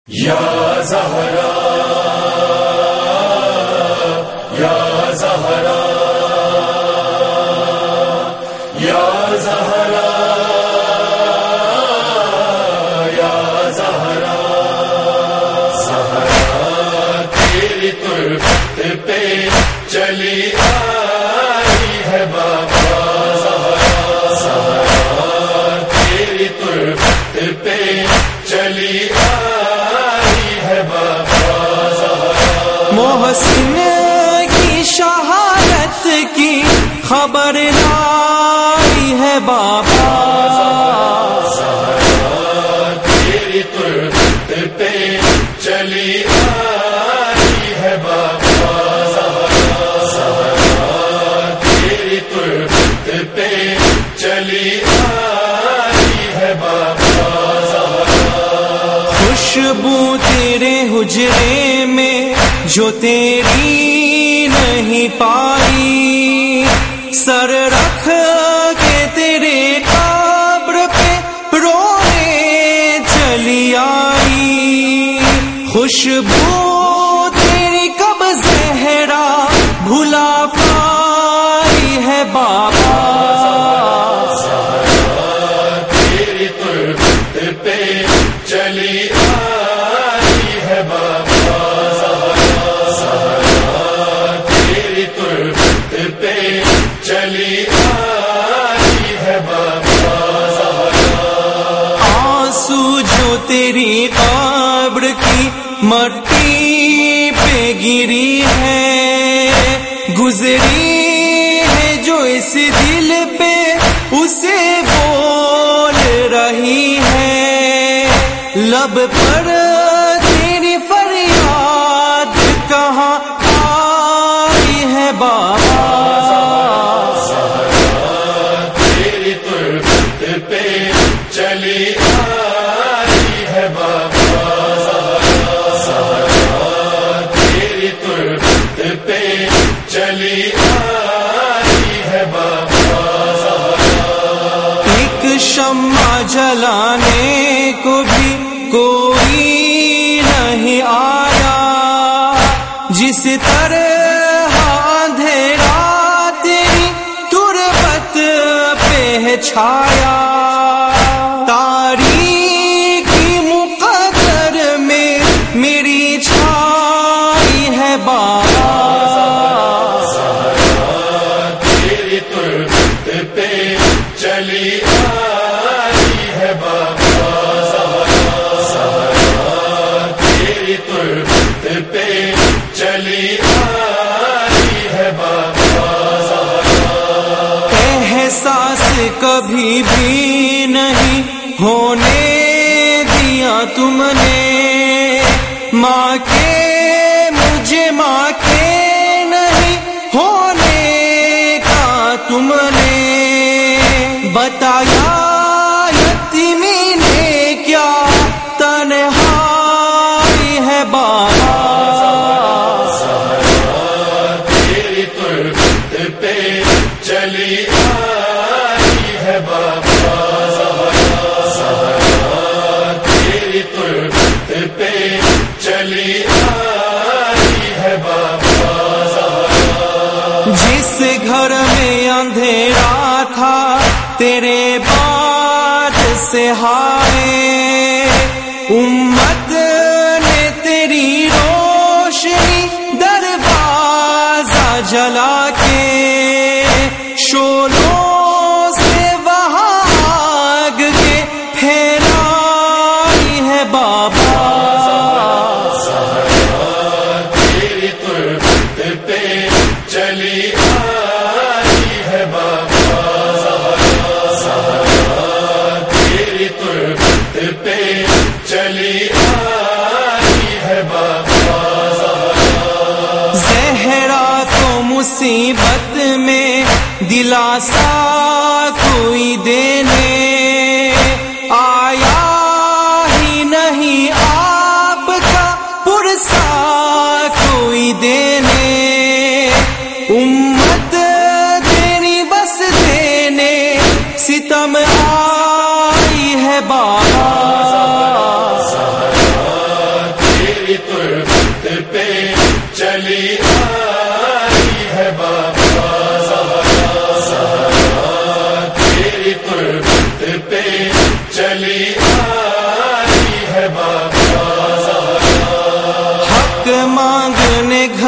یا زہرا یا زہرا یا زہرا یا زہرا زہرا تیری تربت پہ چلی آئی ہے بابا زہرا زہرا تیری تربت پہ چلی محسن کی شہادت کی خبر لائی ہے بابا زہرا تیری تربت پہ چلی آئی ہے بابا زہرا تیری تربت پہ چلی آئی ہے بابا خوشبو تیرے حجرے میں جو تیری نہیں پائی سر رکھ کے تیرے قبر پہ رونے چلی آئی خوشبو تیری کب زہرا بھلا پائی ہے بابا زہرا تیری تربت پہ چلی آئی ہے بابا چلی آئی ہے بابا آنسو جو تیری قبر کی مٹی پہ گری ہے گزری ہے جو اس دل پہ اسے بول رہی ہے لب پر تیری فریاد کہاں آئی ہے بابا چلی آئی ہے بابا زہرا تیری تربت پہ چلی آئی ہے بابا ایک شمع جلانے کو بھی کوئی نہیں آیا جس طرح اندھیرا تیری تربت پہ چھایا تاریکی مقدر میں میری چھائی ہے بابا زہرا تیری تربت پہ چلی آئی ہے بابا زہرا تیری تربت پہ چلی آئی ہے بابا احساس کبھی بھی نہیں ہونے دیا تم نے ماں کے مجھے ماں کے نہیں ہونے کا تم نے بتایا یتیمی نے کیا تنہائی ہے بابا زہرا تیری تربت پہ چلی آئی ہے بابا زہرا تیری تربت پہ چلی آئی ہے بابا جس گھر میں اندھیرا تھا تیرے بعد سے ہائے امت نے تیری روشنی دروازہ جلا کے شولوں سے وہاں آگ کے پھیلائی ہے بابا زہرا تیری تربت پہ چلی آئی ہے بابا زہرا تیری تربت پہ چلی آئی ہے بابا زہرا تو مصیبت میں دلاسا کوئی دینے آیا ہی نہیں آپ کا پرسا کوئی دینے امت تیری بس دینے ستم آئی ہے بابا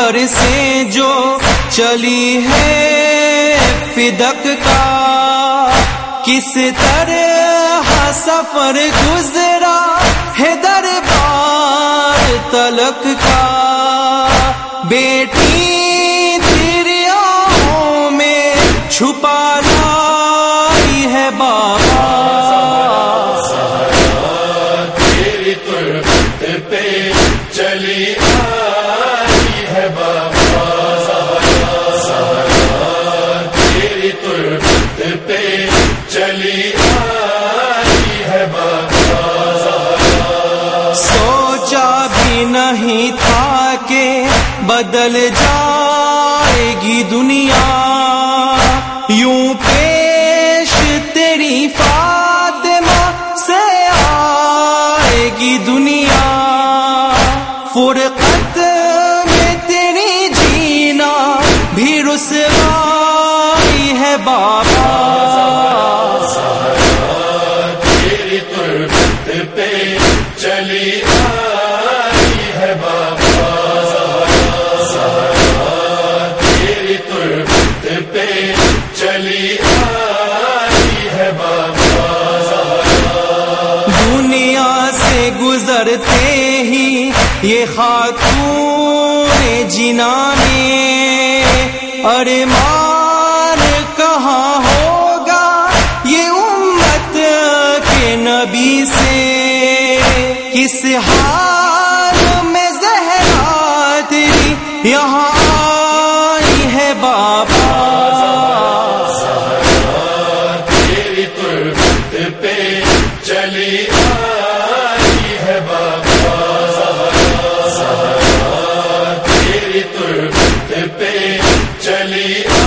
گھر سے جو چلی ہے فدق کا، کس طرح سفر گزرا ہے دربار تلک کا، بیٹی تیری آنکھوں میں چھپا لائی ہے بابا، تیری تربت پہ چلی آئی ہے بابا، تیری تربت پہ چلی آئی ہے بابا، سوچا بھی نہیں تھا کہ بدل جائے گی دنیا، یوں پیش تیری فاطمہ سے آئے گی دنیا، فرقت میں تیری جینا بھی رسوائی ہے بابا، تیری تربت پہ چلی آئی ہے بابا، تیری تربت پہ چلی آئی ہے بابا، دنیا سے گزرتے ہی یہ خاتون جنانے ارمان کہاں ہوگا یہ امت کے نبی سے، کس حال میں زہرا تیری یہاں آئی ہے بابا، تیری تربت پہ چلی آئی ہے بابا، تیری تربت پہ چلی